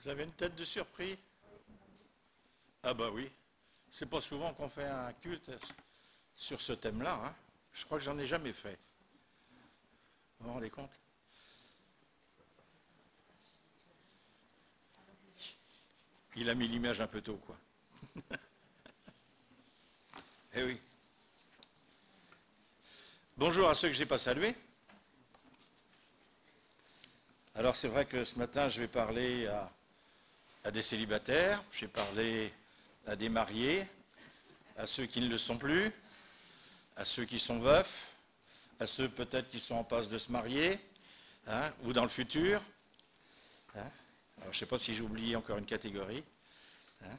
Vous avez une tête de surpris? Ah bah oui, c'est pas souvent qu'on fait un culte sur ce thème-là, hein. Je crois que j'en ai jamais fait. Vous vous rendez compte? Il a mis l'image un peu tôt, quoi. Eh oui. Bonjour à ceux que je n'ai pas salués. Alors c'est vrai que ce matin, je vais parler à des célibataires, j'ai parlé à des mariés, à ceux qui ne le sont plus, à ceux qui sont veufs, à ceux peut-être qui sont en passe de se marier, hein, ou dans le futur. Hein. Alors, je ne sais pas si j'ai oublié encore une catégorie. Hein.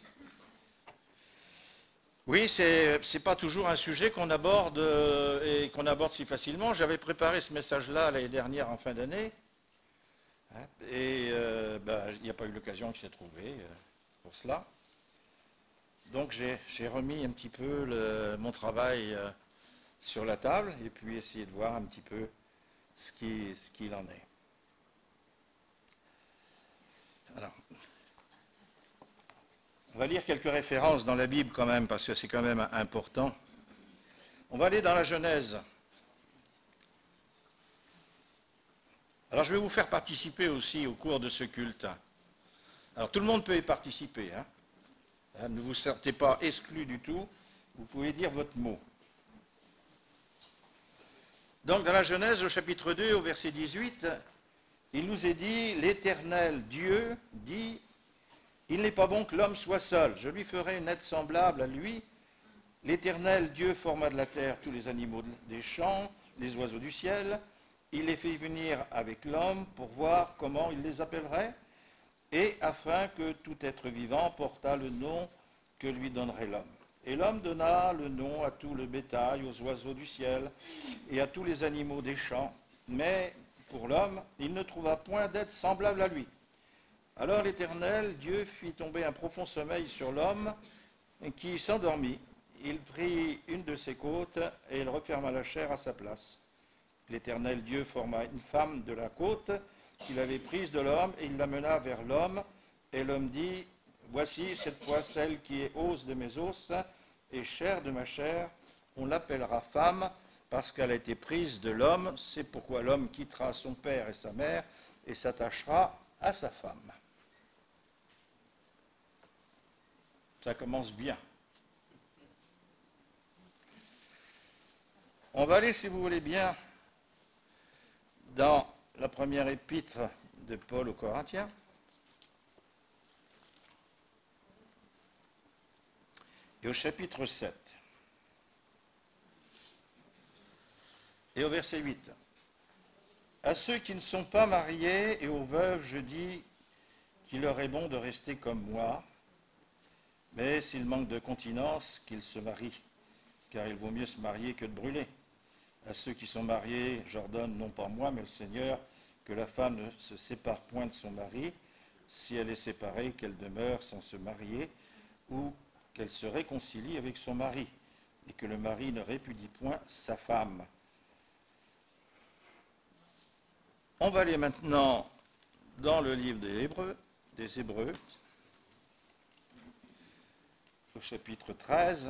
Oui, c'est pas toujours un sujet qu'on aborde et qu'on aborde si facilement. J'avais préparé ce message-là l'année dernière en fin d'année. Hein, et il n'y a pas eu l'occasion qui s'est trouvée pour cela. Donc j'ai remis un petit peu mon travail sur la table et puis essayer de voir un petit peu ce qu'il en est. Alors, on va lire quelques références dans la Bible quand même, parce que c'est quand même important. On va aller dans la Genèse. Alors je vais vous faire participer aussi au cours de ce culte. Alors tout le monde peut y participer, hein. Ne vous sentez pas exclu du tout, vous pouvez dire votre mot. Donc dans la Genèse, au chapitre 2, au verset 18, il nous est dit, l'Éternel Dieu dit, il n'est pas bon que l'homme soit seul, je lui ferai une aide semblable à lui. L'Éternel Dieu forma de la terre tous les animaux des champs, les oiseaux du ciel, il les fit venir avec l'homme pour voir comment il les appellerait, et afin que tout être vivant portât le nom que lui donnerait l'homme. Et l'homme donna le nom à tout le bétail, aux oiseaux du ciel et à tous les animaux des champs. Mais pour l'homme, il ne trouva point d'être semblable à lui. Alors l'Éternel, Dieu, fit tomber un profond sommeil sur l'homme qui s'endormit. Il prit une de ses côtes et il referma la chair à sa place. L'Éternel Dieu forma une femme de la côte qu'il avait prise de l'homme et il l'amena vers l'homme. Et l'homme dit, voici cette fois celle qui est os de mes os et chair de ma chair. On l'appellera femme parce qu'elle a été prise de l'homme. C'est pourquoi l'homme quittera son père et sa mère et s'attachera à sa femme. Ça commence bien. On va aller, si vous voulez bien, dans la première épître de Paul aux Corinthiens. Et au chapitre 7. Et au verset 8. À ceux qui ne sont pas mariés et aux veuves, je dis qu'il leur est bon de rester comme moi, mais s'ils manquent de continence, qu'ils se marient, car il vaut mieux se marier que de brûler. À ceux qui sont mariés, j'ordonne, non pas moi, mais le Seigneur, que la femme ne se sépare point de son mari, si elle est séparée, qu'elle demeure sans se marier, ou qu'elle se réconcilie avec son mari, et que le mari ne répudie point sa femme. On va aller maintenant dans le livre des Hébreux, au chapitre 13.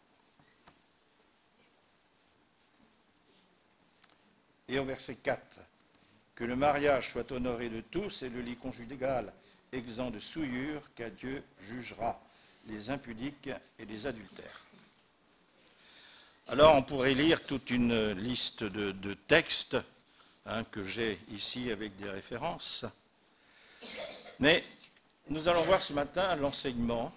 Et au verset 4, que le mariage soit honoré de tous et le lit conjugal exempt de souillure, car Dieu jugera les impudiques et les adultères. Alors on pourrait lire toute une liste de textes que j'ai ici avec des références, mais nous allons voir ce matin l'enseignement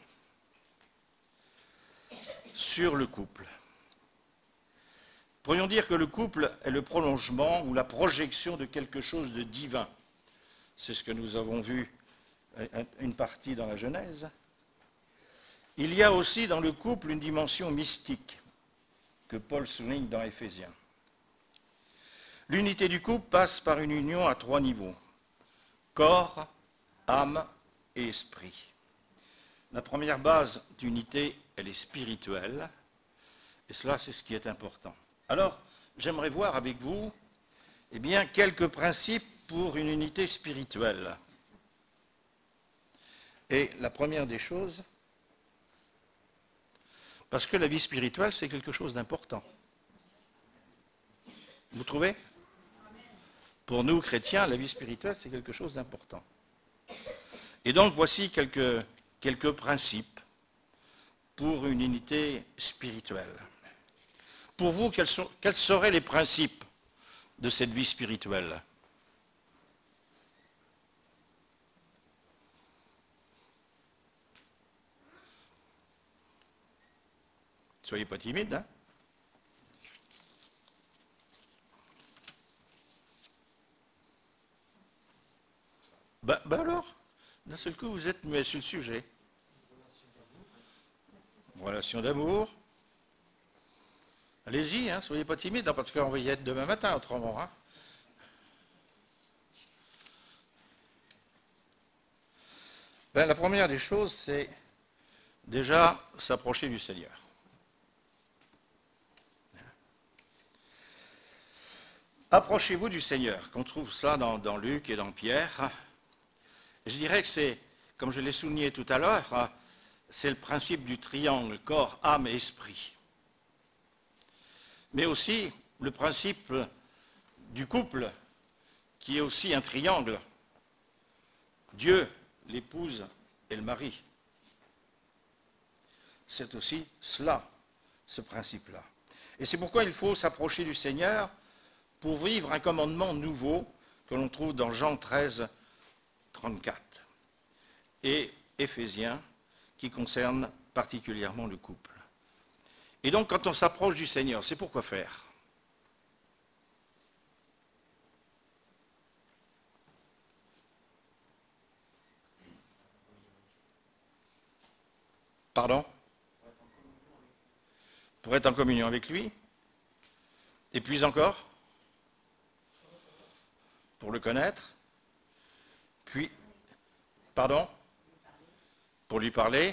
sur le couple. Pourrions dire que le couple est le prolongement ou la projection de quelque chose de divin. C'est ce que nous avons vu une partie dans la Genèse. Il y a aussi dans le couple une dimension mystique que Paul souligne dans Éphésiens. L'unité du couple passe par une union à 3 niveaux, corps, âme et esprit. La première base d'unité, elle est spirituelle, et cela, c'est ce qui est important. Alors, j'aimerais voir avec vous quelques principes pour une unité spirituelle. Et la première des choses, parce que la vie spirituelle, c'est quelque chose d'important. Vous trouvez? Pour nous, chrétiens, la vie spirituelle, c'est quelque chose d'important. Et donc, voici quelques principes pour une unité spirituelle. Pour vous, quels seraient les principes de cette vie spirituelle? Soyez pas timides, hein? Ben alors, d'un seul coup, vous êtes mis sur le sujet. Relation d'amour. Allez-y, hein, soyez pas timides, hein, parce qu'on va y être demain matin, autrement. Hein. Ben, la première des choses, c'est déjà s'approcher du Seigneur. Approchez-vous du Seigneur, qu'on trouve ça dans Luc et dans Pierre. Je dirais que c'est, comme je l'ai souligné tout à l'heure, c'est le principe du triangle corps, âme et esprit. Mais aussi le principe du couple, qui est aussi un triangle. Dieu, l'épouse et le mari. C'est aussi cela, ce principe-là. Et c'est pourquoi il faut s'approcher du Seigneur pour vivre un commandement nouveau que l'on trouve dans Jean 13, 34 et Éphésiens, qui concerne particulièrement le couple. Et donc, quand on s'approche du Seigneur, c'est pour quoi faire? Pardon? Pour être en communion avec lui. Et puis encore? Pour le connaître. Puis, pardon? Pour lui parler.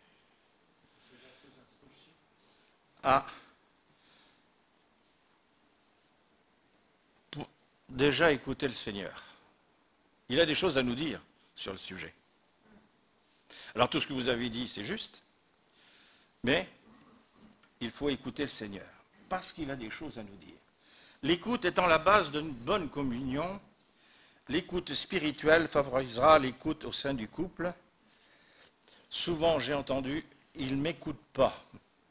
Ah. Pour déjà écouter le Seigneur. Il a des choses à nous dire sur le sujet. Alors tout ce que vous avez dit, c'est juste, mais il faut écouter le Seigneur, parce qu'il a des choses à nous dire. L'écoute étant la base d'une bonne communion, l'écoute spirituelle favorisera l'écoute au sein du couple. Souvent, j'ai entendu, il ne m'écoute pas,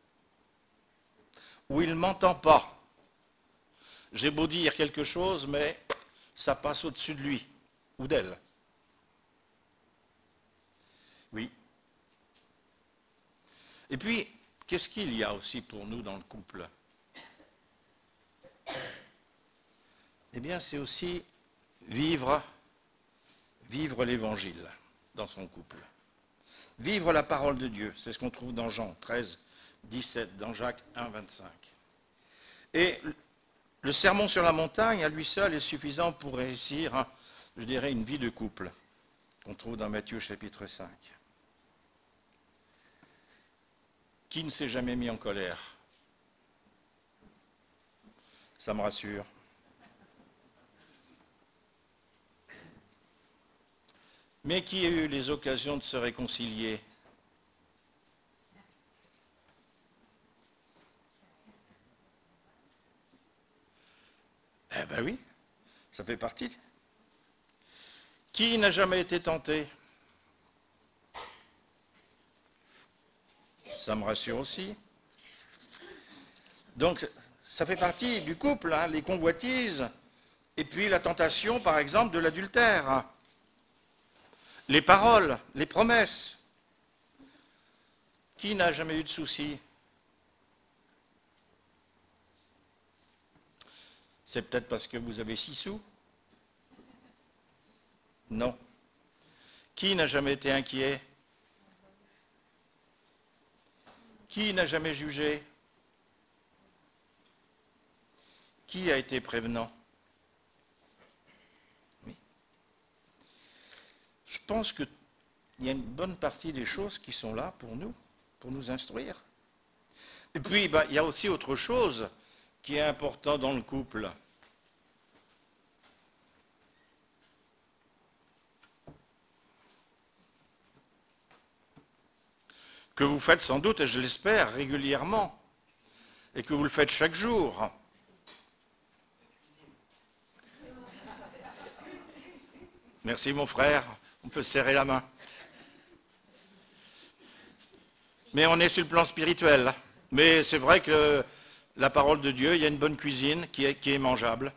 ou il ne m'entend pas. J'ai beau dire quelque chose, mais ça passe au-dessus de lui, ou d'elle. Oui. Et puis, qu'est-ce qu'il y a aussi pour nous dans le couple? Eh bien, c'est aussi vivre l'Évangile dans son couple. Vivre la parole de Dieu, c'est ce qu'on trouve dans Jean 13, 17, dans Jacques 1, 25. Et le sermon sur la montagne, à lui seul, est suffisant pour réussir, je dirais, une vie de couple, qu'on trouve dans Matthieu chapitre 5. Qui ne s'est jamais mis en colère? Ça me rassure. Mais qui a eu les occasions de se réconcilier? Eh bien oui, ça fait partie. Qui n'a jamais été tenté? Ça me rassure aussi. Donc, ça fait partie du couple, hein, les convoitises, et puis la tentation, par exemple, de l'adultère. Les paroles, les promesses. Qui n'a jamais eu de soucis? C'est peut-être parce que vous avez 6 sous? Non. Qui n'a jamais été inquiet? Qui n'a jamais jugé? Qui a été prévenant? Oui. Je pense qu'il y a une bonne partie des choses qui sont là pour nous instruire. Et puis, il y a aussi autre chose qui est important dans le couple. que vous faites sans doute, et je l'espère, régulièrement, et que vous le faites chaque jour. Merci mon frère, on peut se serrer la main. Mais on est sur le plan spirituel. Mais c'est vrai que la parole de Dieu, il y a une bonne cuisine qui est mangeable.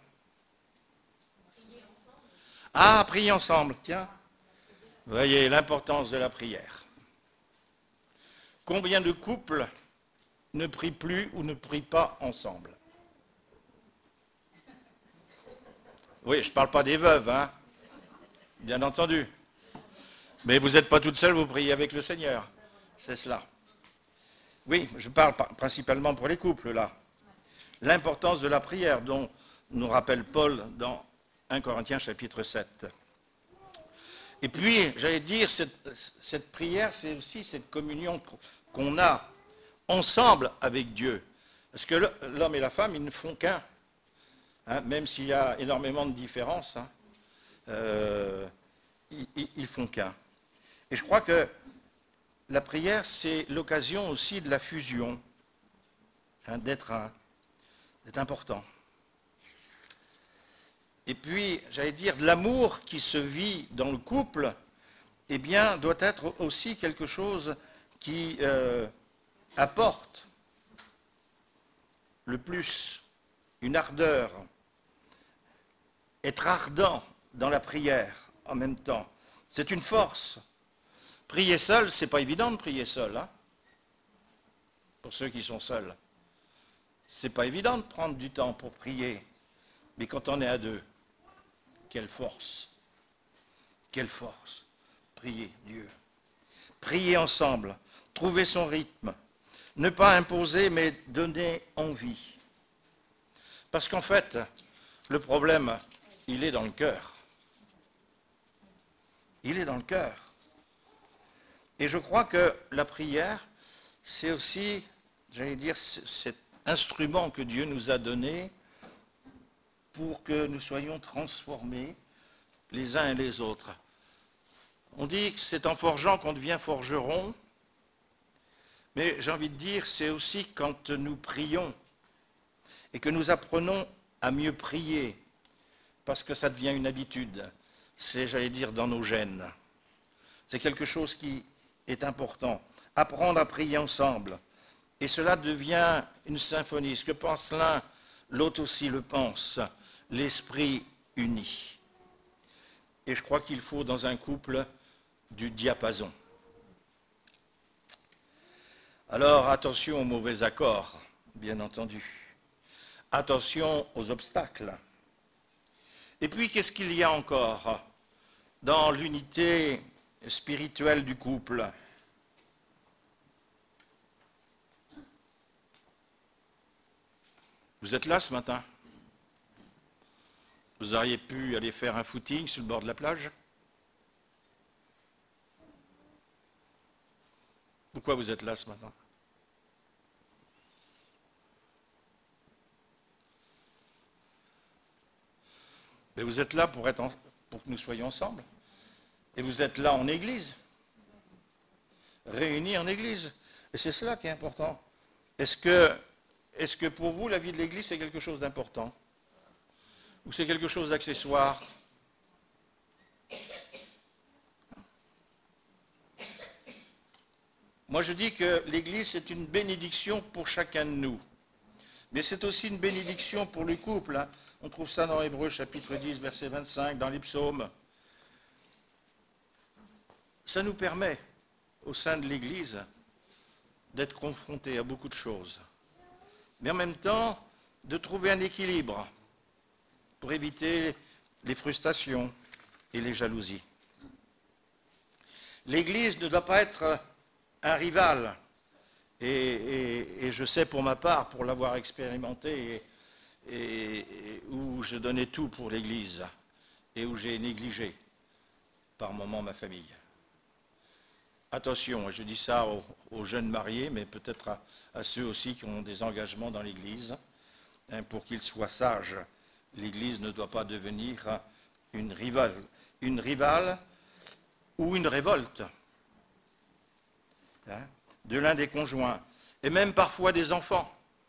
Ah, prier ensemble, tiens. Voyez l'importance de la prière. Combien de couples ne prient plus ou ne prient pas ensemble? Oui, je ne parle pas des veuves, hein, bien entendu. Mais vous n'êtes pas toute seule, vous priez avec le Seigneur. C'est cela. Oui, je parle principalement pour les couples, là. L'importance de la prière, dont nous rappelle Paul dans 1 Corinthiens chapitre 7. Et puis, j'allais dire, cette prière, c'est aussi cette communion qu'on a ensemble avec Dieu. Parce que l'homme et la femme, ils ne font qu'un. Hein, même s'il y a énormément de différences, hein, ils font qu'un. Et je crois que la prière, c'est l'occasion aussi de la fusion, hein, d'être un. C'est important. Et puis, j'allais dire, l'amour qui se vit dans le couple, eh bien, doit être aussi quelque chose qui apporte le plus, une ardeur, être ardent dans la prière en même temps. C'est une force. Prier seul, c'est pas évident de prier seul, hein, pour ceux qui sont seuls. C'est pas évident de prendre du temps pour prier, mais quand on est à deux, quelle force, prier Dieu. Prier ensemble, trouver son rythme, ne pas imposer, mais donner envie. Parce qu'en fait, le problème, il est dans le cœur. Il est dans le cœur. Et je crois que la prière, c'est aussi, j'allais dire, cet instrument que Dieu nous a donné pour que nous soyons transformés les uns et les autres. On dit que c'est en forgeant qu'on devient forgeron, mais j'ai envie de dire, c'est aussi quand nous prions et que nous apprenons à mieux prier, parce que ça devient une habitude. C'est, j'allais dire, dans nos gènes. C'est quelque chose qui est important. Apprendre à prier ensemble. Et cela devient une symphonie. Ce que pense l'un, l'autre aussi le pense. L'esprit uni. Et je crois qu'il faut dans un couple du diapason. Alors attention aux mauvais accords, bien entendu. Attention aux obstacles. Et puis qu'est-ce qu'il y a encore dans l'unité spirituelle du couple? Vous êtes là ce matin? Vous auriez pu aller faire un footing sur le bord de la plage? Pourquoi vous êtes là ce matin? Mais vous êtes là pour que nous soyons ensemble. Et vous êtes là en église, réunis en église. Et c'est cela qui est important. Est-ce que pour vous, la vie de l'église, c'est quelque chose d'important? Ou c'est quelque chose d'accessoire? Moi, je dis que l'église, c'est une bénédiction pour chacun de nous. Mais c'est aussi une bénédiction pour le couple. Hein. On trouve ça dans Hébreux chapitre 10, verset 25, dans les psaumes. Ça nous permet, au sein de l'Église, d'être confrontés à beaucoup de choses. Mais en même temps, de trouver un équilibre pour éviter les frustrations et les jalousies. L'Église ne doit pas être un rival. Et je sais pour ma part, pour l'avoir expérimenté, et où je donnais tout pour l'Église, et où j'ai négligé par moments ma famille. Attention, je dis ça aux jeunes mariés, mais peut-être à ceux aussi qui ont des engagements dans l'Église, hein, pour qu'ils soient sages. L'Église ne doit pas devenir une rivale ou une révolte. Hein. de l'un des conjoints, et même parfois des enfants.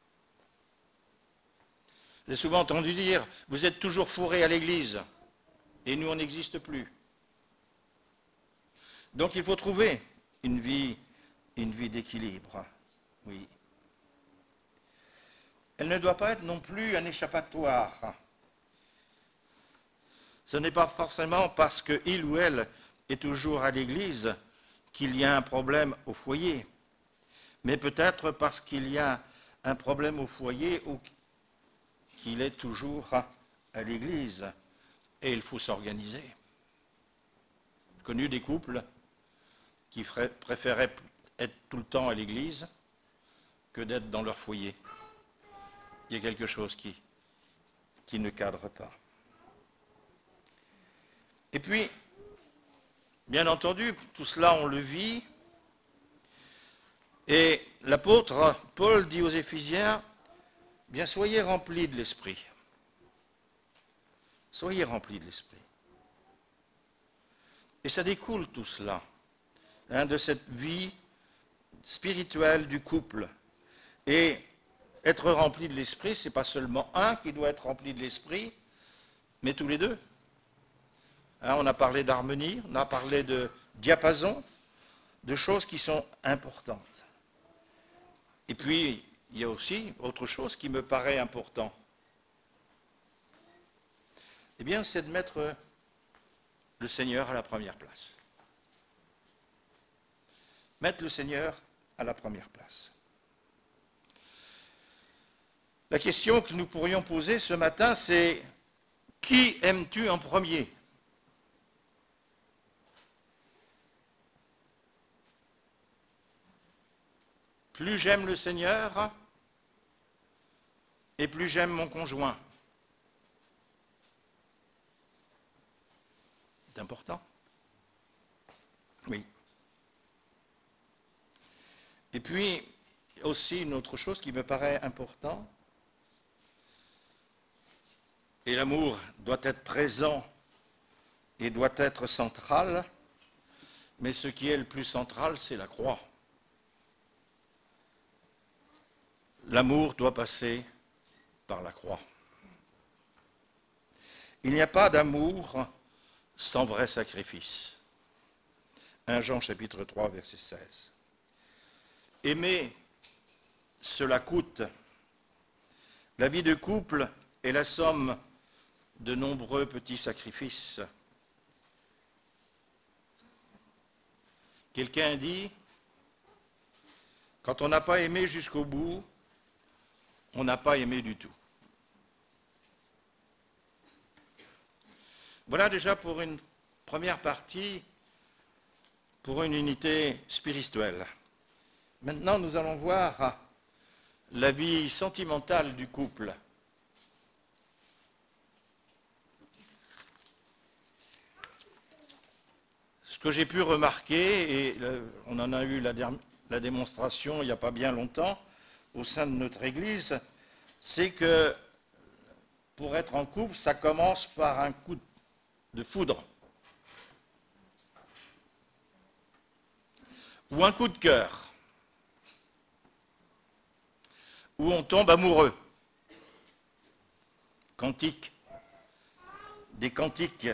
J'ai souvent entendu dire, vous êtes toujours fourrés à l'église, et nous on n'existe plus. Donc il faut trouver une vie d'équilibre, oui. Elle ne doit pas être non plus un échappatoire. Ce n'est pas forcément parce qu'il ou elle est toujours à l'église qu'il y a un problème au foyer, mais peut-être parce qu'il y a un problème au foyer ou qu'il est toujours à l'église, et il faut s'organiser. J'ai connu des couples qui préféraient être tout le temps à l'église que d'être dans leur foyer. Il y a quelque chose qui ne cadre pas. Et puis, bien entendu, tout cela on le vit, et l'apôtre Paul dit aux Éphésiens, bien soyez remplis de l'Esprit. Soyez remplis de l'Esprit. Et ça découle tout cela, de cette vie spirituelle du couple. Et être rempli de l'Esprit, ce n'est pas seulement un qui doit être rempli de l'Esprit, mais tous les deux. On a parlé d'harmonie, on a parlé de diapason, de choses qui sont importantes. Et puis, il y a aussi autre chose qui me paraît important. Eh bien, c'est de mettre le Seigneur à la première place. Mettre le Seigneur à la première place. La question que nous pourrions poser ce matin, c'est qui aimes-tu en premier ? Plus j'aime le Seigneur, et plus j'aime mon conjoint. C'est important. Oui. Et puis, aussi une autre chose qui me paraît importante, et l'amour doit être présent et doit être central, mais ce qui est le plus central, c'est la croix. L'amour doit passer par la croix. Il n'y a pas d'amour sans vrai sacrifice. 1 Jean chapitre 3, verset 16. Aimer, cela coûte. La vie de couple est la somme de nombreux petits sacrifices. Quelqu'un dit, quand on n'a pas aimé jusqu'au bout, on n'a pas aimé du tout. Voilà déjà pour une première partie, pour une unité spirituelle. Maintenant, nous allons voir la vie sentimentale du couple. Ce que j'ai pu remarquer, et on en a eu la démonstration il n'y a pas bien longtemps au sein de notre Église, c'est que pour être en couple, ça commence par un coup de foudre ou un coup de cœur, où on tombe amoureux. Cantique, des cantiques.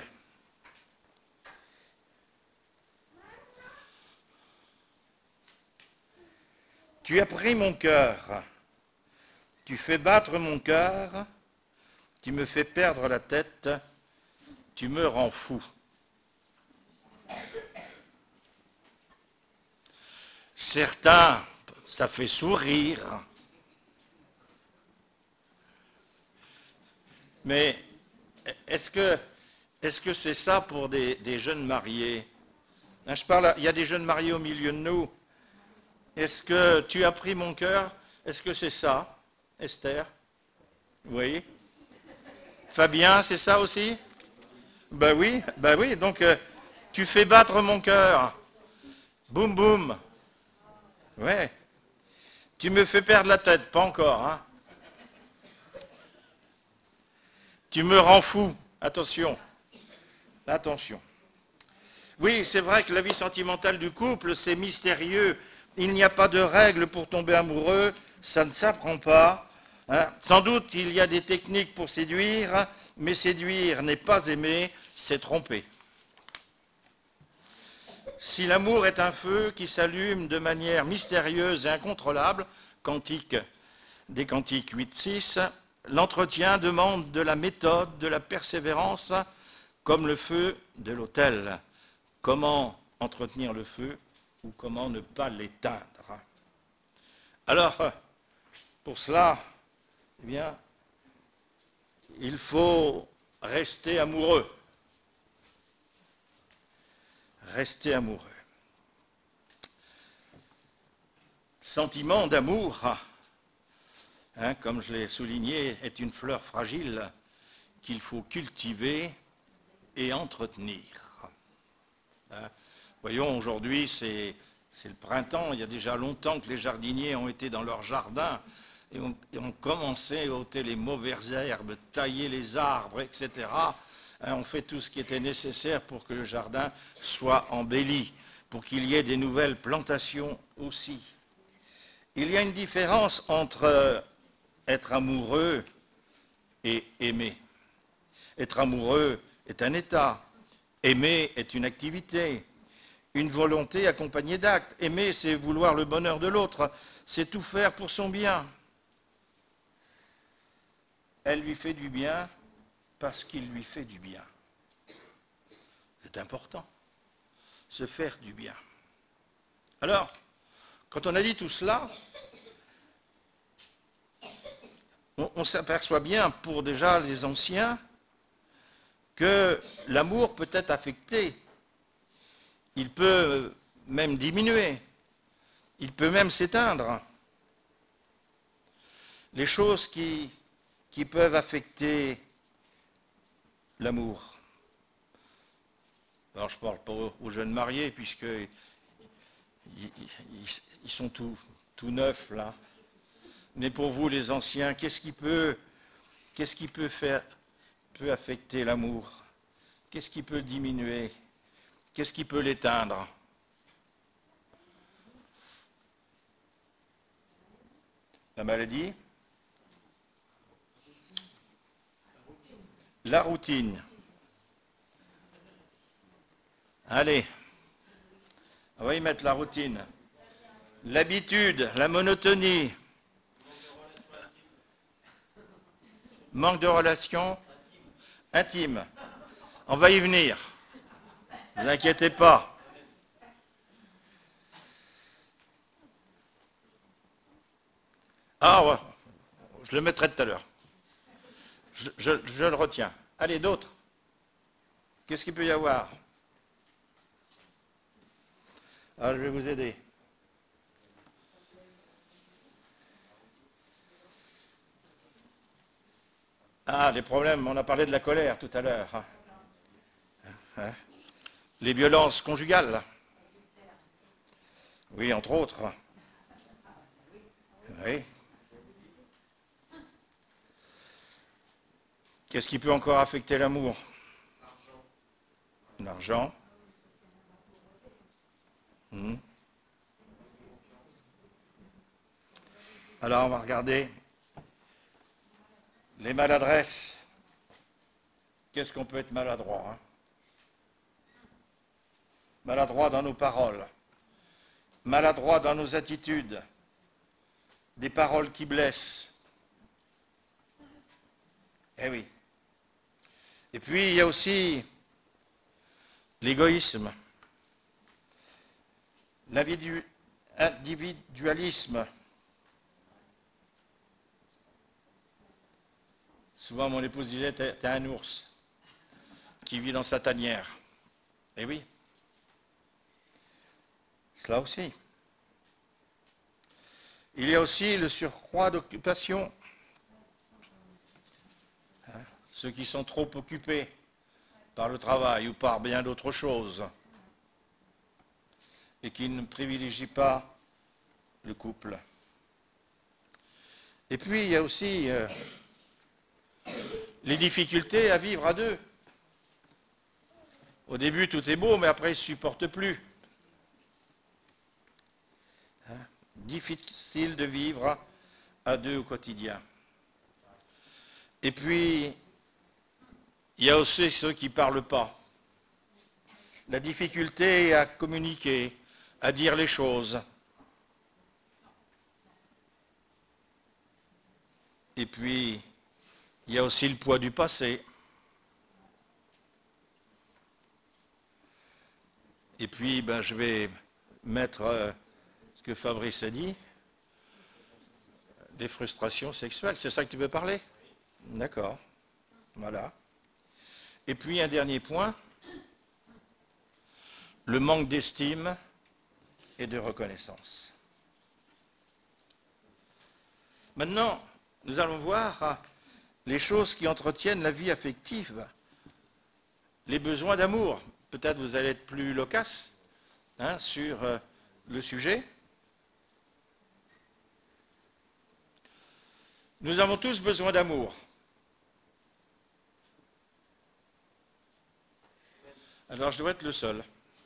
Tu as pris mon cœur, tu fais battre mon cœur, tu me fais perdre la tête, tu me rends fou. Certains, ça fait sourire, mais est-ce que c'est ça pour des jeunes mariés ? Il y a des jeunes mariés au milieu de nous. Est-ce que tu as pris mon cœur ? Est-ce que c'est ça, Esther ? Oui. Fabien, c'est ça aussi ? Ben oui, donc tu fais battre mon cœur. Boum, boum. Ouais. Tu me fais perdre la tête, pas encore, hein ? Tu me rends fou. Attention. Attention. Oui, c'est vrai que la vie sentimentale du couple, c'est mystérieux. il n'y a pas de règle pour tomber amoureux, ça ne s'apprend pas. Hein. Sans doute, il y a des techniques pour séduire, mais séduire n'est pas aimer, c'est tromper. Si l'amour est un feu qui s'allume de manière mystérieuse et incontrôlable, Cantique des Cantiques 8-6, l'entretien demande de la méthode, de la persévérance, comme le feu de l'autel. Comment entretenir le feu ou comment ne pas l'éteindre? Alors, pour cela, eh bien, il faut rester amoureux. Rester amoureux. Sentiment d'amour, hein, comme je l'ai souligné, est une fleur fragile qu'il faut cultiver et entretenir. Hein. Voyons, aujourd'hui, c'est le printemps. Il y a déjà longtemps que les jardiniers ont été dans leur jardin et ont commencé à ôter les mauvaises herbes, tailler les arbres, etc. Hein, on fait tout ce qui était nécessaire pour que le jardin soit embelli, pour qu'il y ait des nouvelles plantations aussi. Il y a une différence entre être amoureux et aimer. Être amoureux est un état. Aimer est une activité, une volonté accompagnée d'actes. Aimer, c'est vouloir le bonheur de l'autre, c'est tout faire pour son bien. Elle lui fait du bien parce qu'il lui fait du bien. C'est important, se faire du bien. Alors, quand on a dit tout cela, on s'aperçoit bien, pour déjà les anciens, que l'amour peut être affecté. Il peut même diminuer. Il peut même s'éteindre. Les choses qui peuvent affecter l'amour. Alors je ne parle pas aux jeunes mariés, puisqu'ils sont tout neufs là. Mais pour vous les anciens, qu'est-ce qui peut affecter l'amour? Qu'est-ce qui peut diminuer? Qu'est-ce qui peut l'éteindre? La maladie? La routine. Allez, on va y mettre la routine. L'habitude, la monotonie. Manque de relations intimes. On va y venir. Ne vous inquiétez pas. Ah, ouais, je le mettrai tout à l'heure. Je le retiens. Allez, d'autres. Qu'est-ce qu'il peut y avoir? Ah, je vais vous aider. Ah, les problèmes, on a parlé de la colère tout à l'heure. Hein? Les violences conjugales. Oui, entre autres. Oui. Qu'est-ce qui peut encore affecter l'amour? L'argent. Alors, on va regarder les maladresses. Qu'est-ce qu'on peut être maladroit, hein? Maladroit dans nos paroles, maladroit dans nos attitudes, des paroles qui blessent. Eh oui. Et puis, il y a aussi l'égoïsme, l'individualisme. Souvent, mon épouse disait, t'es un ours qui vit dans sa tanière. Eh oui. Cela aussi. Il y a aussi le surcroît d'occupation. Hein, ceux qui sont trop occupés par le travail ou par bien d'autres choses et qui ne privilégient pas le couple. Et puis, il y a aussi les difficultés à vivre à deux. Au début, tout est beau, mais après, ils ne se supportent plus. difficile de vivre à deux au quotidien. Et puis, il y a aussi ceux qui ne parlent pas. La difficulté à communiquer, à dire les choses. Et puis, il y a aussi le poids du passé. Et puis, je vais mettre ce que Fabrice a dit, des frustrations sexuelles. C'est ça que tu veux parler? D'accord. Voilà. Et puis, un dernier point, le manque d'estime et de reconnaissance. Maintenant, nous allons voir les choses qui entretiennent la vie affective, les besoins d'amour. Peut-être vous allez être plus loquace sur le sujet. Nous avons tous besoin d'amour. Alors je dois être le seul.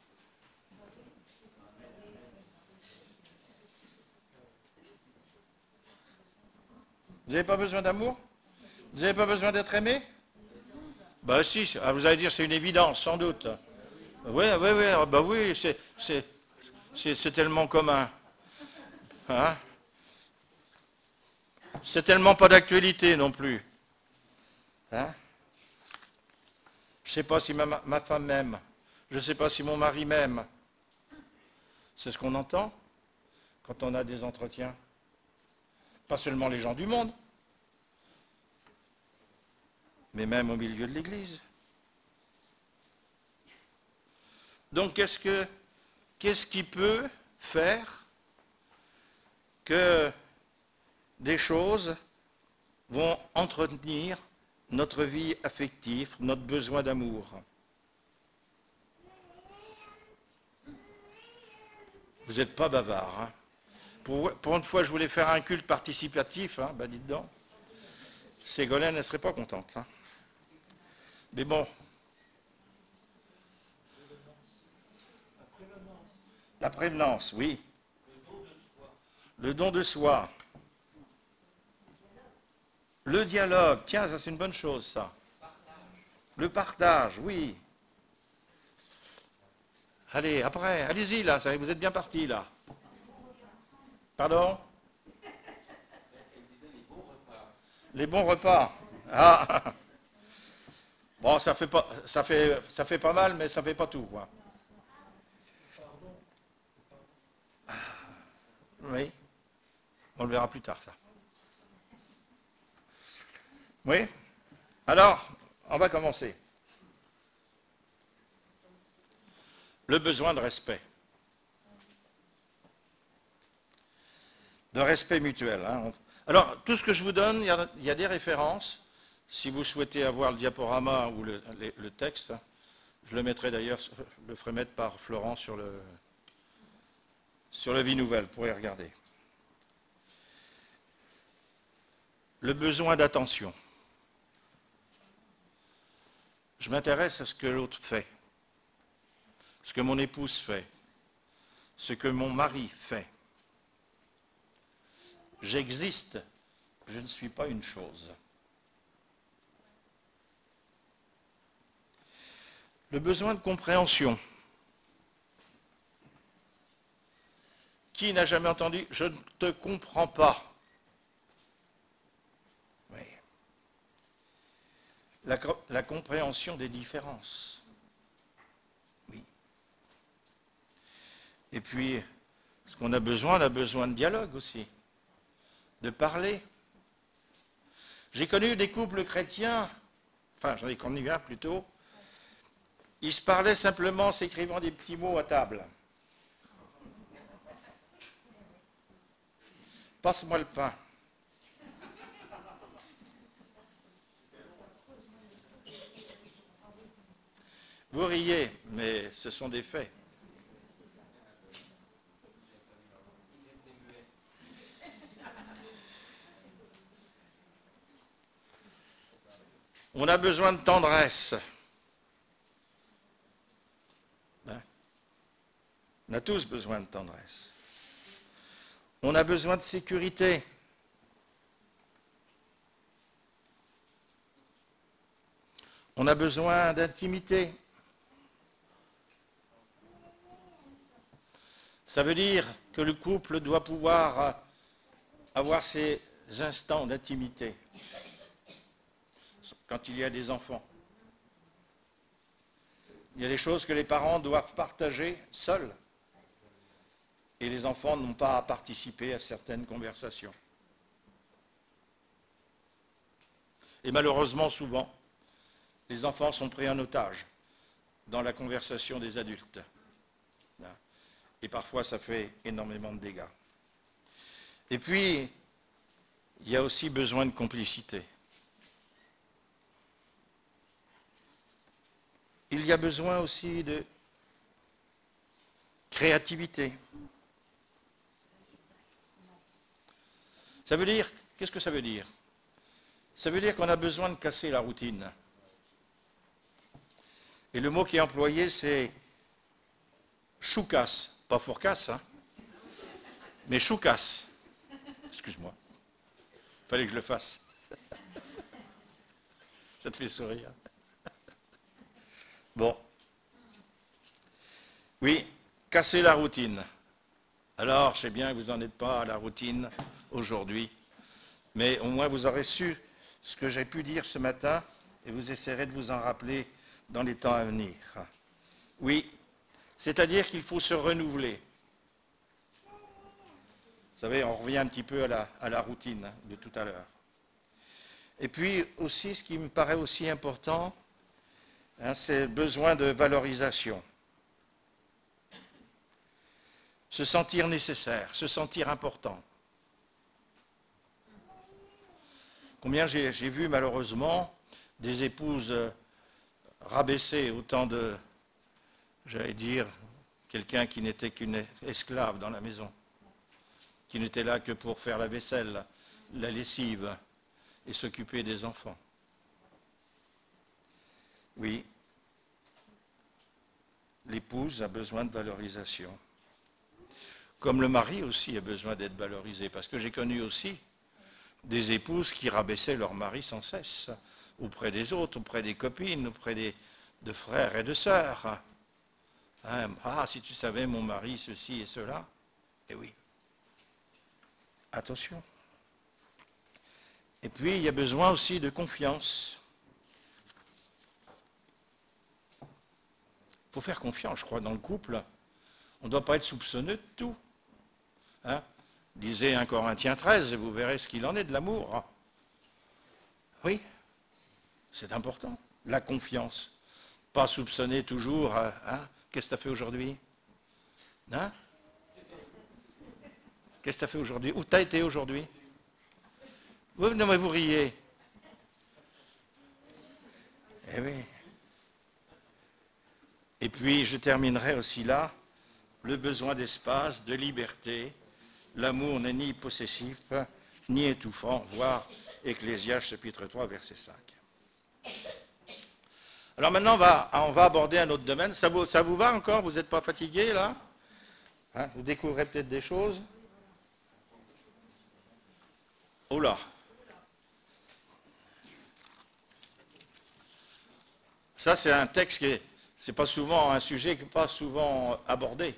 Vous n'avez pas besoin d'amour? Vous n'avez pas besoin d'être aimé? Ben si, vous allez dire c'est une évidence, sans doute. Oui, c'est tellement commun. Hein? C'est tellement pas d'actualité non plus. Hein? Je ne sais pas si ma femme m'aime. Je ne sais pas si mon mari m'aime. C'est ce qu'on entend quand on a des entretiens. Pas seulement les gens du monde, mais même au milieu de l'Église. Donc qu'est-ce qui peut faire que des choses vont entretenir notre vie affective, notre besoin d'amour? Vous n'êtes pas bavard, hein? Pour une fois, je voulais faire un culte participatif, dites donc. Ségolène, elle ne serait pas contente. Hein. Mais bon. La prévenance, oui. Le don de soi. Le dialogue, tiens, ça c'est une bonne chose, ça. Le partage, oui. Allez, après, allez-y, là, vous êtes bien partis, là. Pardon? Les bons repas. Ah. Bon, ça fait pas mal, mais ça fait pas tout, quoi. Oui. On le verra plus tard, ça. Oui. Alors, on va commencer. Le besoin de respect. De respect mutuel. Hein. Alors, tout ce que je vous donne, il y a des références. Si vous souhaitez avoir le diaporama ou le texte, je le mettrai d'ailleurs, je le ferai mettre par Florent sur le Vie Nouvelle, vous pourrez regarder. Le besoin d'attention. Je m'intéresse à ce que l'autre fait, ce que mon épouse fait, ce que mon mari fait. J'existe, je ne suis pas une chose. Le besoin de compréhension. Qui n'a jamais entendu « je ne te comprends pas » ? Oui. La compréhension des différences. Oui. Et puis, ce qu'on a besoin, on a besoin de dialogue aussi. De parler. J'ai connu des couples chrétiens, enfin j'en ai connu un plutôt, ils se parlaient simplement en s'écrivant des petits mots à table. Passe-moi le pain. Vous riez, mais ce sont des faits. On a besoin de tendresse. On a tous besoin de tendresse. On a besoin de sécurité. On a besoin d'intimité. Ça veut dire que le couple doit pouvoir avoir ses instants d'intimité quand il y a des enfants. Il y a des choses que les parents doivent partager seuls et les enfants n'ont pas à participer à certaines conversations. Et malheureusement, souvent, les enfants sont pris en otage dans la conversation des adultes. Et parfois, ça fait énormément de dégâts. Et puis, il y a aussi besoin de complicité. Il y a besoin aussi de créativité. Ça veut dire, qu'est-ce que ça veut dire? Ça veut dire qu'on a besoin de casser la routine. Et le mot qui est employé, c'est choucas, pas fourcasse, hein, mais choucas. Excuse-moi, il fallait que je le fasse. Ça te fait sourire. Bon. Oui, casser la routine. Alors, je sais bien que vous n'en êtes pas à la routine aujourd'hui, mais au moins vous aurez su ce que j'ai pu dire ce matin et vous essaierez de vous en rappeler dans les temps à venir. Oui, c'est-à-dire qu'il faut se renouveler. Vous savez, on revient un petit peu à la routine de tout à l'heure. Et puis aussi, ce qui me paraît aussi important, c'est le besoin de valorisation. Se sentir nécessaire, se sentir important. Combien j'ai vu malheureusement des épouses rabaisser autant de, j'allais dire, quelqu'un qui n'était qu'une esclave dans la maison, qui n'était là que pour faire la vaisselle, la lessive et s'occuper des enfants. Oui, l'épouse a besoin de valorisation. Comme le mari aussi a besoin d'être valorisé, parce que j'ai connu aussi des épouses qui rabaissaient leur mari sans cesse, auprès des autres, auprès des copines, auprès de frères et de sœurs. Hein, ah, si tu savais mon mari, ceci et cela. Eh oui. Attention. Et puis, il y a besoin aussi de confiance. Il faut faire confiance, je crois, dans le couple. On ne doit pas être soupçonneux de tout. Hein? Lisez 1 Corinthiens 13 et vous verrez ce qu'il en est de l'amour. Oui, c'est important. La confiance. Pas soupçonner toujours. Hein? Qu'est-ce que tu as fait aujourd'hui? Hein? Qu'est-ce que tu as fait aujourd'hui? Où tu as été aujourd'hui? Non, mais vous riez. Eh oui. Et puis, je terminerai aussi là, le besoin d'espace, de liberté. L'amour n'est ni possessif, ni étouffant, voir Ecclésiaste chapitre 3, verset 5. Alors maintenant, on va aborder un autre domaine. Ça vous va encore? Vous n'êtes pas fatigué là? Hein? Vous découvrez peut-être des choses? Oh là! Ça, c'est un texte qui c'est pas souvent un sujet qui n'est pas souvent abordé.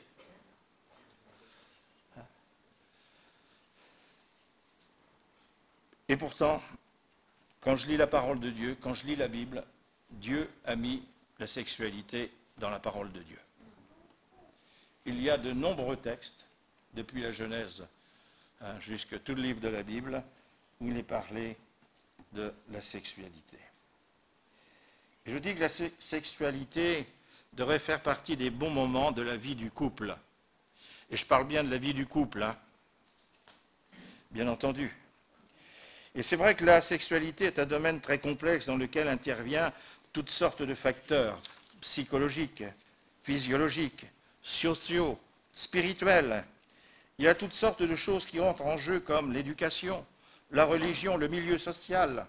Et pourtant, quand je lis la parole de Dieu, quand je lis la Bible, Dieu a mis la sexualité dans la parole de Dieu. Il y a de nombreux textes, depuis la Genèse jusqu'à tout le livre de la Bible, où il est parlé de la sexualité. Et je dis que la sexualité devrait faire partie des bons moments de la vie du couple. Et je parle bien de la vie du couple, hein, bien entendu. Et c'est vrai que la sexualité est un domaine très complexe dans lequel interviennent toutes sortes de facteurs psychologiques, physiologiques, sociaux, spirituels. Il y a toutes sortes de choses qui entrent en jeu comme l'éducation, la religion, le milieu social,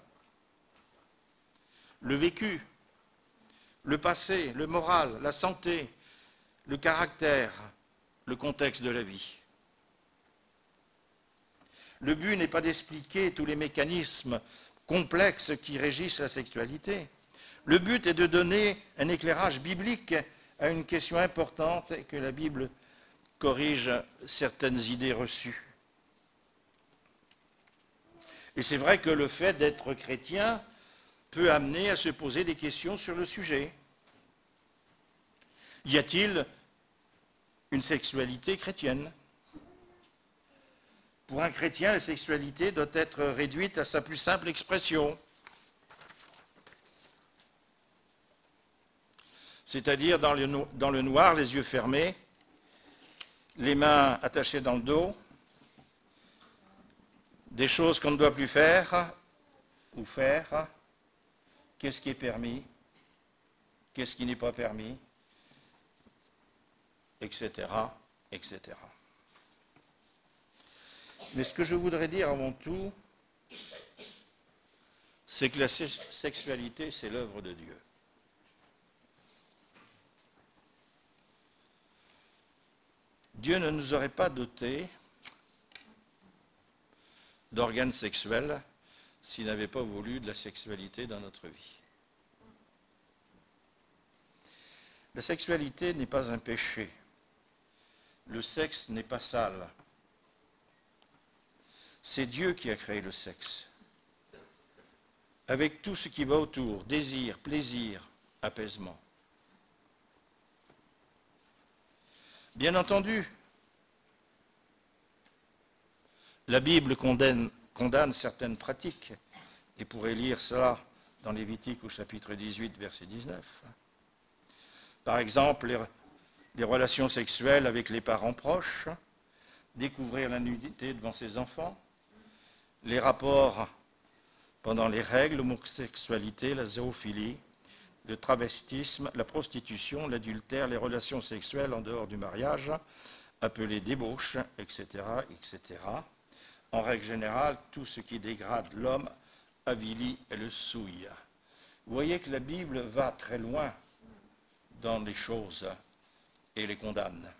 le vécu, le passé, le moral, la santé, le caractère, le contexte de la vie. Le but n'est pas d'expliquer tous les mécanismes complexes qui régissent la sexualité. Le but est de donner un éclairage biblique à une question importante et que la Bible corrige certaines idées reçues. Et c'est vrai que le fait d'être chrétien peut amener à se poser des questions sur le sujet. Y a-t-il une sexualité chrétienne? Pour un chrétien, la sexualité doit être réduite à sa plus simple expression, c'est-à-dire dans le noir, les yeux fermés, les mains attachées dans le dos, des choses qu'on ne doit plus faire ou faire, qu'est-ce qui est permis, qu'est-ce qui n'est pas permis, etc., etc. Mais ce que je voudrais dire avant tout, c'est que la sexualité, c'est l'œuvre de Dieu. Dieu ne nous aurait pas dotés d'organes sexuels s'il n'avait pas voulu de la sexualité dans notre vie. La sexualité n'est pas un péché. Le sexe n'est pas sale. C'est Dieu qui a créé le sexe, avec tout ce qui va autour, désir, plaisir, apaisement. Bien entendu, la Bible condamne certaines pratiques, et pourrait lire cela dans Lévitique au chapitre 18, verset 19. Par exemple, les relations sexuelles avec les parents proches, découvrir la nudité devant ses enfants, les rapports pendant les règles, l'homosexualité, la zoophilie, le travestisme, la prostitution, l'adultère, les relations sexuelles en dehors du mariage, appelées débauches, etc., etc. En règle générale, tout ce qui dégrade l'homme avilit et le souille. Vous voyez que la Bible va très loin dans les choses et les condamne.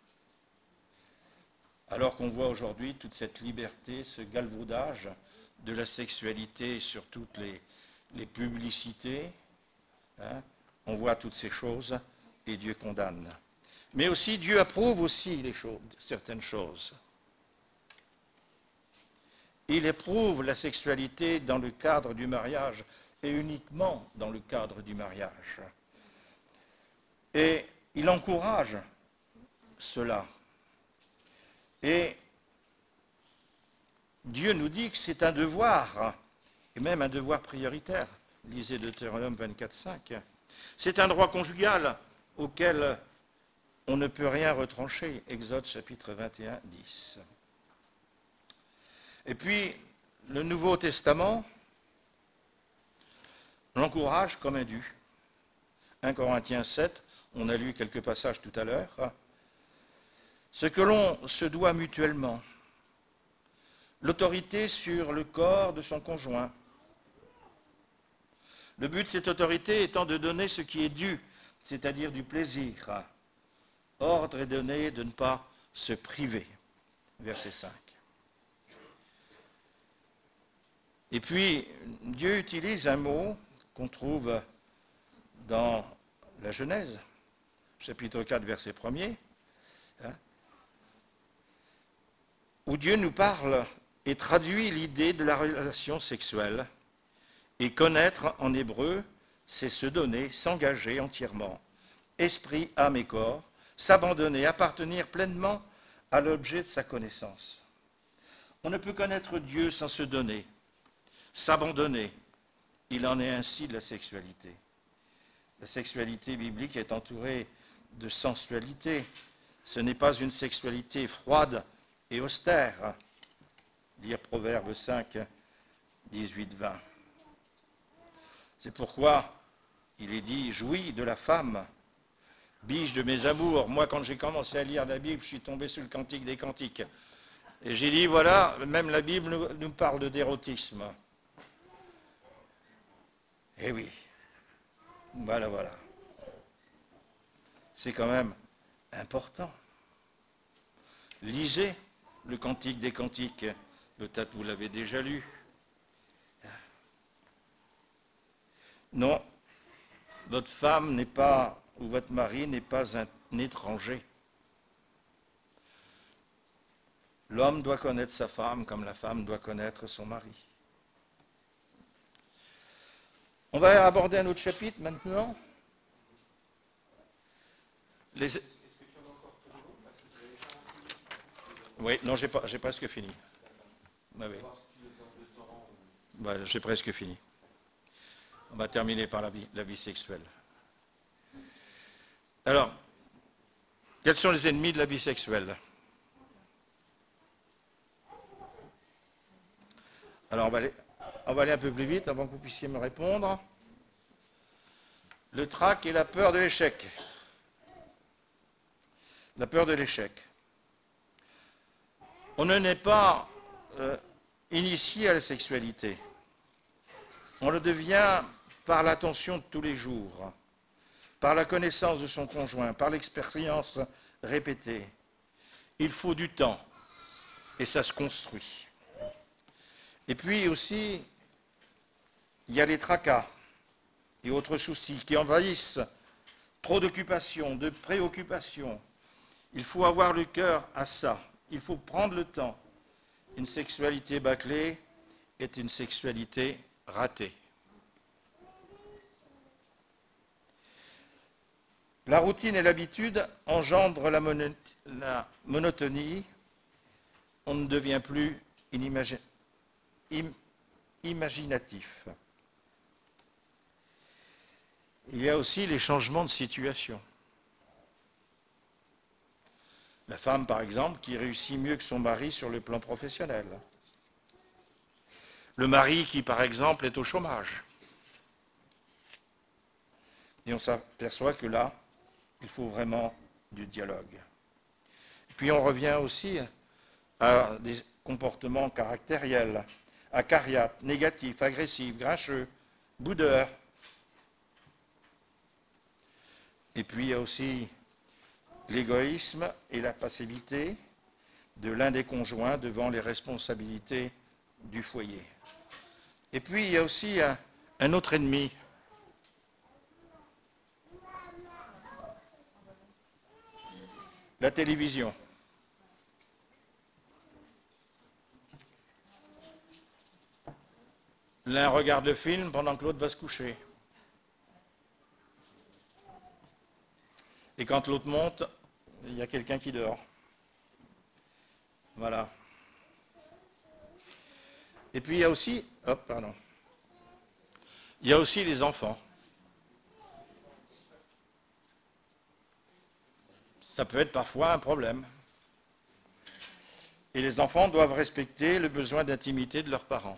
Alors qu'on voit aujourd'hui toute cette liberté, ce galvaudage de la sexualité sur toutes les publicités, on voit toutes ces choses et Dieu condamne. Mais aussi, Dieu approuve aussi certaines choses. Il éprouve la sexualité dans le cadre du mariage et uniquement dans le cadre du mariage. Et il encourage cela. Et Dieu nous dit que c'est un devoir, et même un devoir prioritaire. Lisez Deutéronome 24, 5. C'est un droit conjugal auquel on ne peut rien retrancher. Exode chapitre 21, 10. Et puis, le Nouveau Testament l'encourage comme un dû. 1 Corinthiens 7, on a lu quelques passages tout à l'heure. Ce que l'on se doit mutuellement, l'autorité sur le corps de son conjoint. Le but de cette autorité étant de donner ce qui est dû, c'est-à-dire du plaisir. Ordre est donné de ne pas se priver. Verset 5. Et puis, Dieu utilise un mot qu'on trouve dans la Genèse, chapitre 4, verset 1er, où Dieu nous parle et traduit l'idée de la relation sexuelle. Et connaître, en hébreu, c'est se donner, s'engager entièrement, esprit, âme et corps, s'abandonner, appartenir pleinement à l'objet de sa connaissance. On ne peut connaître Dieu sans se donner, s'abandonner. Il en est ainsi de la sexualité. La sexualité biblique est entourée de sensualité. Ce n'est pas une sexualité froide et austère. Lire Proverbe 5, 18, 20. C'est pourquoi il est dit « Jouis de la femme, biche de mes amours ». Moi, quand j'ai commencé à lire la Bible, je suis tombé sur le Cantique des Cantiques. Et j'ai dit, voilà, même la Bible nous parle d'érotisme. Eh oui, voilà. C'est quand même important. Lisez le Cantique des Cantiques, Peut-être vous l'avez déjà lu. Non, votre femme n'est pas, ou votre mari n'est pas un étranger. L'homme doit connaître sa femme comme la femme doit connaître son mari. On va aborder un autre chapitre maintenant. Oui, non, j'ai presque fini. Ah oui. J'ai presque fini. On va terminer par la vie sexuelle. Alors, quels sont les ennemis de la vie sexuelle? Alors, on va aller un peu plus vite avant que vous puissiez me répondre. Le trac et la peur de l'échec. La peur de l'échec. On ne naît pas initié à la sexualité. On le devient par l'attention de tous les jours, par la connaissance de son conjoint, par l'expérience répétée. Il faut du temps et ça se construit. Et puis aussi, il y a les tracas et autres soucis qui envahissent, trop d'occupations, de préoccupations. Il faut avoir le cœur à ça. Il faut prendre le temps. Une sexualité bâclée est une sexualité ratée. La routine et l'habitude engendrent la monotonie. On ne devient plus imaginatif. Il y a aussi les changements de situation. La femme, par exemple, qui réussit mieux que son mari sur le plan professionnel. Le mari qui, par exemple, est au chômage. Et on s'aperçoit que là, il faut vraiment du dialogue. Puis on revient aussi à des comportements caractériels, acariâtres, négatifs, agressifs, grincheux, boudeurs. Et puis il y a aussi l'égoïsme et la passivité de l'un des conjoints devant les responsabilités du foyer. Et puis il y a aussi un autre ennemi. La télévision. L'un regarde le film pendant que l'autre va se coucher. Et quand l'autre monte, il y a quelqu'un qui dort. Voilà. Et puis il y a aussi, il y a aussi les enfants. Ça peut être parfois un problème. Et les enfants doivent respecter le besoin d'intimité de leurs parents.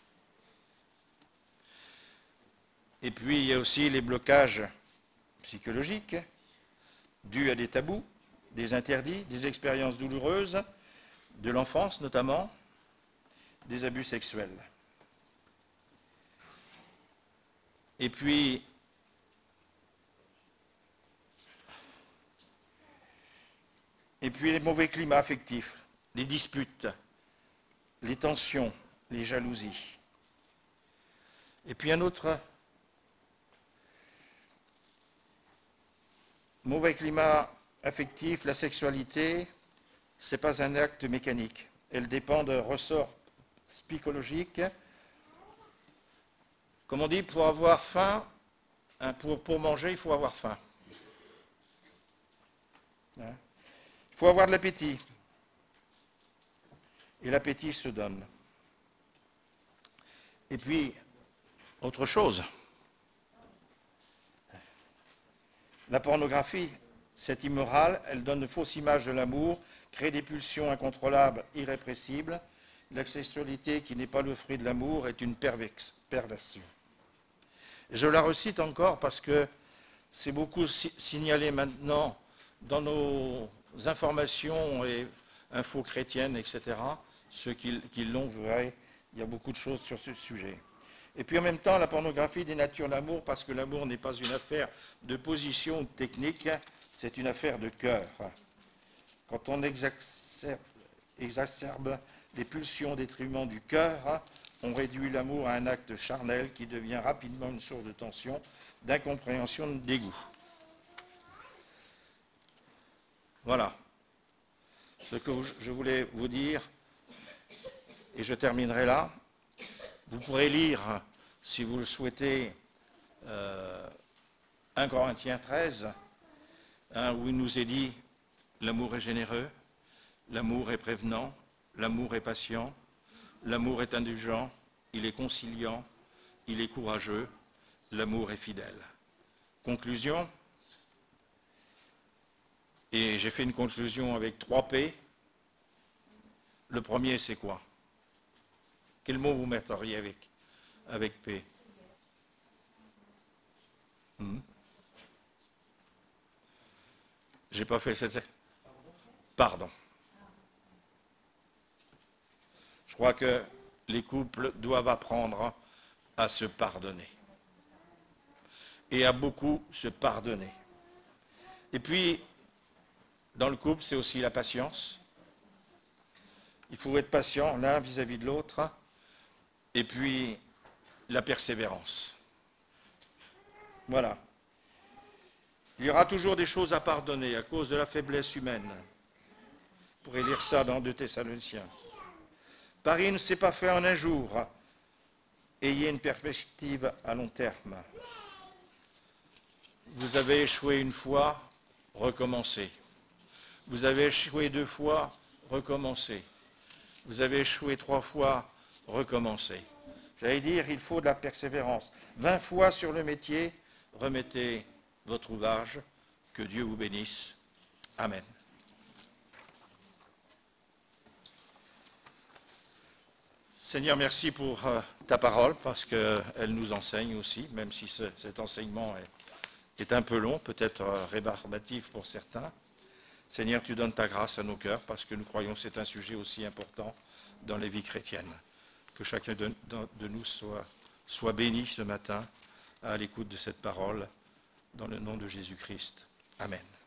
Et puis il y a aussi les blocages psychologiques dus à des tabous, des interdits, des expériences douloureuses, de l'enfance notamment, des abus sexuels. Et puis, les mauvais climats affectifs, les disputes, les tensions, les jalousies. Et puis un autre mauvais climat affectif, la sexualité, ce n'est pas un acte mécanique. Elle dépend de ressorts psychologiques. Comme on dit, pour avoir faim, pour manger, il faut avoir faim. Il faut avoir de l'appétit. Et l'appétit se donne. Et puis, autre chose. La pornographie, c'est immoral, elle donne de fausses images de l'amour, crée des pulsions incontrôlables, irrépressibles. La sexualité qui n'est pas le fruit de l'amour est une perversion. Je la recite encore parce que c'est beaucoup signalé maintenant dans nos informations et infos chrétiennes, etc. Ceux qui l'ont verraient, il y a beaucoup de choses sur ce sujet. Et puis en même temps, la pornographie dénature l'amour parce que l'amour n'est pas une affaire de position ou de technique, c'est une affaire de cœur. Quand on exacerbe les pulsions détriment du cœur ont réduit l'amour à un acte charnel qui devient rapidement une source de tension, d'incompréhension, de dégoût. Voilà ce que je voulais vous dire, et je terminerai là. Vous pourrez lire, si vous le souhaitez, 1 Corinthiens 13, où il nous est dit « L'amour est généreux, l'amour est prévenant, l'amour est patient, l'amour est indulgent, il est conciliant, il est courageux, l'amour est fidèle. » Conclusion, et j'ai fait une conclusion avec 3 P. Le premier, c'est quoi? Quel mot vous metteriez avec P? J'ai pas fait cette... Pardon. Je crois que les couples doivent apprendre à se pardonner. Et à beaucoup se pardonner. Et puis, dans le couple, c'est aussi la patience. Il faut être patient l'un vis-à-vis de l'autre. Et puis, la persévérance. Voilà. Il y aura toujours des choses à pardonner à cause de la faiblesse humaine. Vous pourrez lire ça dans 2 Thessaloniciens. Paris ne s'est pas fait en un jour. Ayez une perspective à long terme. Vous avez échoué une fois, recommencez. Vous avez échoué 2 fois, recommencez. Vous avez échoué 3 fois, recommencez. J'allais dire, il faut de la persévérance. 20 fois sur le métier, remettez votre ouvrage. Que Dieu vous bénisse. Amen. Seigneur, merci pour ta parole, parce qu'elle nous enseigne aussi, même si cet enseignement est un peu long, peut-être rébarbatif pour certains. Seigneur, tu donnes ta grâce à nos cœurs, parce que nous croyons que c'est un sujet aussi important dans les vies chrétiennes. Que chacun de nous soit béni ce matin à l'écoute de cette parole, dans le nom de Jésus-Christ. Amen.